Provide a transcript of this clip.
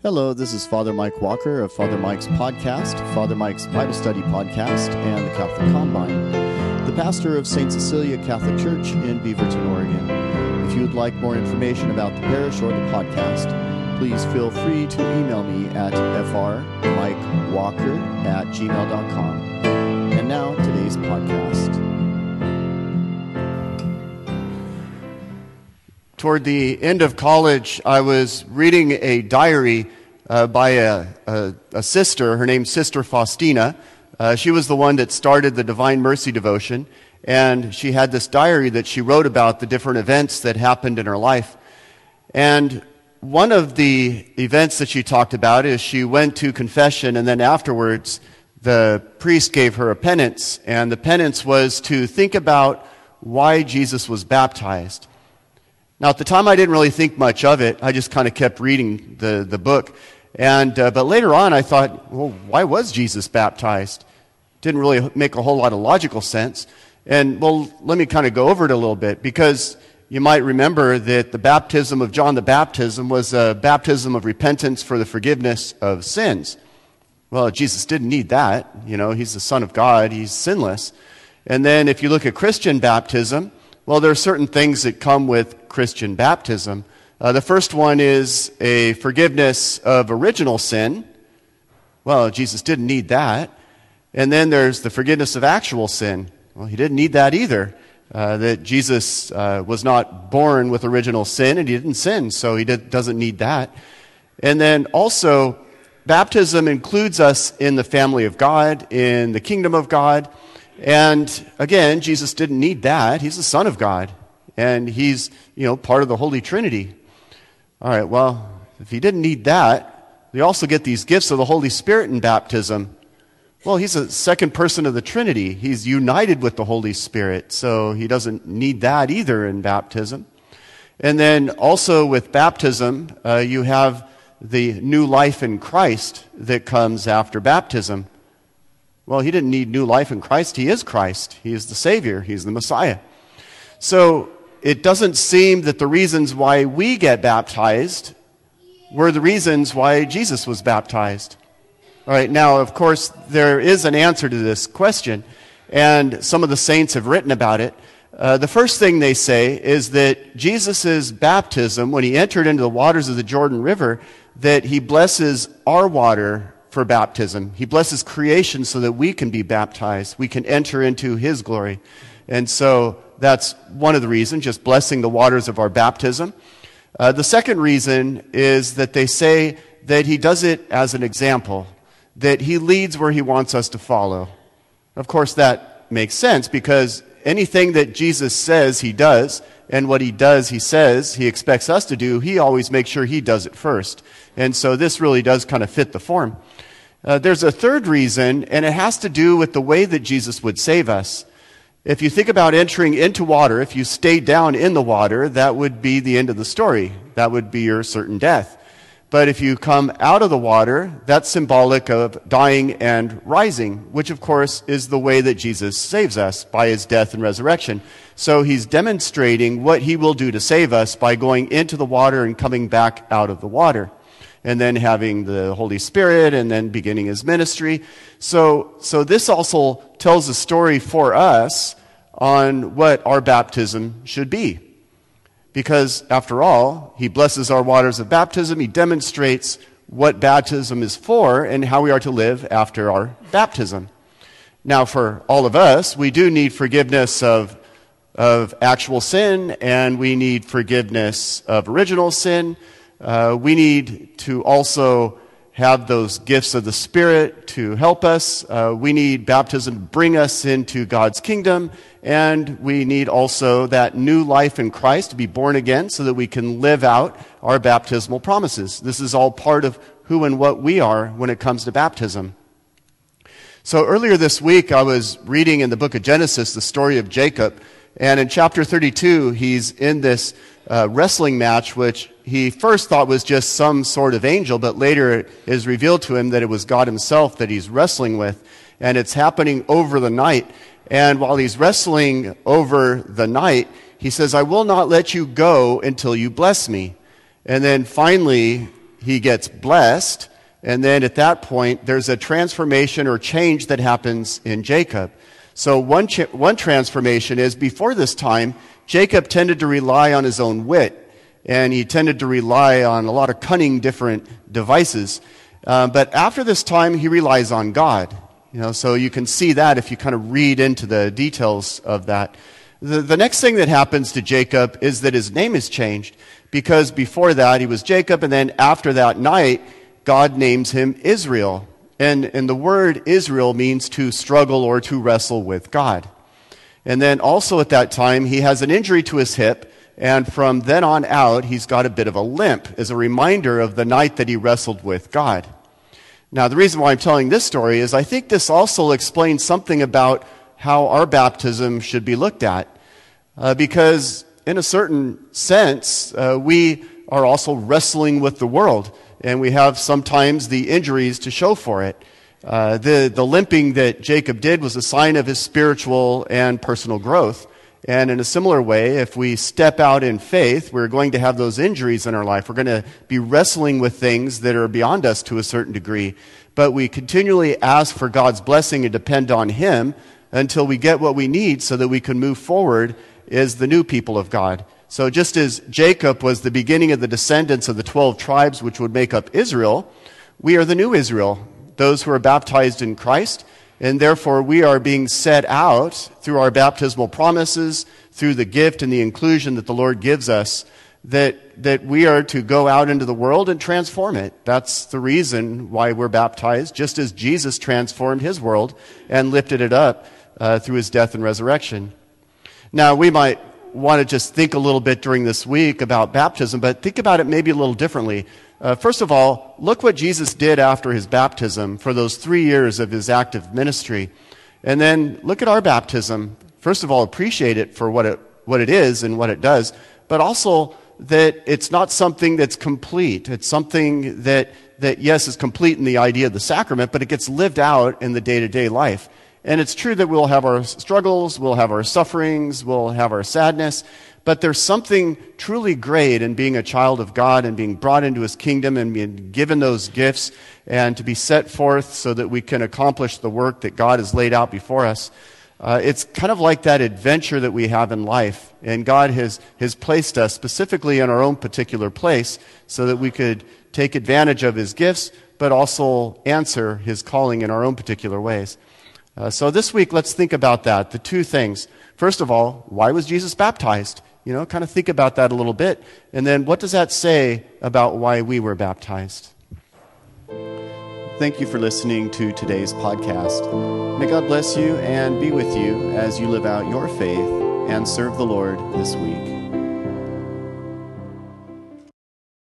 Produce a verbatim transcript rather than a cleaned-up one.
Hello, this is Father Mike Walker of Father Mike's podcast, Father Mike's Bible Study podcast, and the Catholic Combine, the pastor of Saint Cecilia Catholic Church in Beaverton, Oregon. If you would like more information about the parish or the podcast, please feel free to email me at f r mike walker at gmail dot com. And now, today's podcast. Toward the end of college, I was reading a diary uh, by a, a, a sister. Her name's Sister Faustina. Uh, she was the one that started the Divine Mercy devotion, and she had this diary that she wrote about the different events that happened in her life. And one of the events that she talked about is she went to confession, and then afterwards the priest gave her a penance, and the penance was to think about why Jesus was baptized. Now, at the time, I didn't really think much of it. I just kind of kept reading the, the book. And uh, but later on, I thought, well, why was Jesus baptized? Didn't really make a whole lot of logical sense. And, well, let me kind of go over it a little bit, because you might remember that the baptism of John the Baptist was a baptism of repentance for the forgiveness of sins. Well, Jesus didn't need that. You know, he's the Son of God. He's sinless. And then if you look at Christian baptism, well, there are certain things that come with Christian baptism. Uh, the first one is a forgiveness of original sin. Well, Jesus didn't need that. And then there's the forgiveness of actual sin. Well, he didn't need that either. Uh, that Jesus uh, was not born with original sin, and he didn't sin, so he did, doesn't need that. And then also, baptism includes us in the family of God, in the kingdom of God. And again, Jesus didn't need that. He's the Son of God. And he's, you know, part of the Holy Trinity. All right, well, if he didn't need that, we also get these gifts of the Holy Spirit in baptism. Well, he's a second person of the Trinity. He's united with the Holy Spirit, so he doesn't need that either in baptism. And then also with baptism, uh, you have the new life in Christ that comes after baptism. Well, he didn't need new life in Christ. He is Christ. He is the Savior. He's the Messiah. So it doesn't seem that the reasons why we get baptized were the reasons why Jesus was baptized. All right, now, of course, there is an answer to this question, and some of the saints have written about it. Uh, the first thing they say is that Jesus' baptism, when he entered into the waters of the Jordan River, that he blesses our water for baptism. He blesses creation so that we can be baptized. We can enter into his glory. And so that's one of the reasons, just blessing the waters of our baptism. Uh, the second reason is that they say that he does it as an example, that he leads where he wants us to follow. Of course, that makes sense, because anything that Jesus says he does, and what he does he says he expects us to do, he always makes sure he does it first. And so this really does kind of fit the form. Uh, there's a third reason, and it has to do with the way that Jesus would save us. If you think about entering into water, if you stay down in the water, that would be the end of the story. That would be your certain death. But if you come out of the water, that's symbolic of dying and rising, which of course is the way that Jesus saves us, by his death and resurrection. So he's demonstrating what he will do to save us by going into the water and coming back out of the water, and then having the Holy Spirit, and then beginning his ministry. So, so this also tells a story for us on what our baptism should be. Because, after all, he blesses our waters of baptism. He demonstrates what baptism is for and how we are to live after our baptism. Now, for all of us, we do need forgiveness of, of actual sin, and we need forgiveness of original sin. Uh, we need to also have those gifts of the Spirit to help us. Uh, we need baptism to bring us into God's kingdom. And we need also that new life in Christ to be born again so that we can live out our baptismal promises. This is all part of who and what we are when it comes to baptism. So earlier this week, I was reading in the book of Genesis the story of Jacob. And in chapter thirty-two, he's in this uh, wrestling match, which he first thought was just some sort of angel, but later it is revealed to him that it was God himself that he's wrestling with. And it's happening over the night. And while he's wrestling over the night, he says, "I will not let you go until you bless me." And then finally, he gets blessed, and then at that point, there's a transformation or change that happens in Jacob. So one, ch- one transformation is, before this time, Jacob tended to rely on his own wit, and he tended to rely on a lot of cunning different devices. Uh, but after this time, he relies on God. You know, so you can see that if you kind of read into the details of that. The, the next thing that happens to Jacob is that his name is changed, because before that he was Jacob, and then after that night, God names him Israel. And, and the word Israel means to struggle or to wrestle with God. And then also at that time, he has an injury to his hip, and from then on out, he's got a bit of a limp as a reminder of the night that he wrestled with God. Now, the reason why I'm telling this story is I think this also explains something about how our baptism should be looked at. Uh, because in a certain sense, uh, we are also wrestling with the world, and we have sometimes the injuries to show for it. Uh, the, the limping that Jacob did was a sign of his spiritual and personal growth. And in a similar way, if we step out in faith, we're going to have those injuries in our life. We're going to be wrestling with things that are beyond us to a certain degree. But we continually ask for God's blessing and depend on Him until we get what we need so that we can move forward as the new people of God. So just as Jacob was the beginning of the descendants of the twelve tribes which would make up Israel, we are the new Israel, those who are baptized in Christ. And therefore, we are being set out through our baptismal promises, through the gift and the inclusion that the Lord gives us, that, that we are to go out into the world and transform it. That's the reason why we're baptized, just as Jesus transformed his world and lifted it up uh, through his death and resurrection. Now, we might want to just think a little bit during this week about baptism, but think about it maybe a little differently. Uh, first of all, look what Jesus did after his baptism for those three years of his active ministry. And then look at our baptism. First of all, appreciate it for what it, what it is and what it does, but also that it's not something that's complete. It's something that, that yes, is complete in the idea of the sacrament, but it gets lived out in the day-to-day life. And it's true that we'll have our struggles, we'll have our sufferings, we'll have our sadness, but there's something truly great in being a child of God and being brought into his kingdom and being given those gifts and to be set forth so that we can accomplish the work that God has laid out before us. Uh, it's kind of like that adventure that we have in life, and God has, has placed us specifically in our own particular place so that we could take advantage of his gifts, but also answer his calling in our own particular ways. Uh, so this week, let's think about that, the two things. First of all, why was Jesus baptized? You know, kind of think about that a little bit. And then what does that say about why we were baptized? Thank you for listening to today's podcast. May God bless you and be with you as you live out your faith and serve the Lord this week.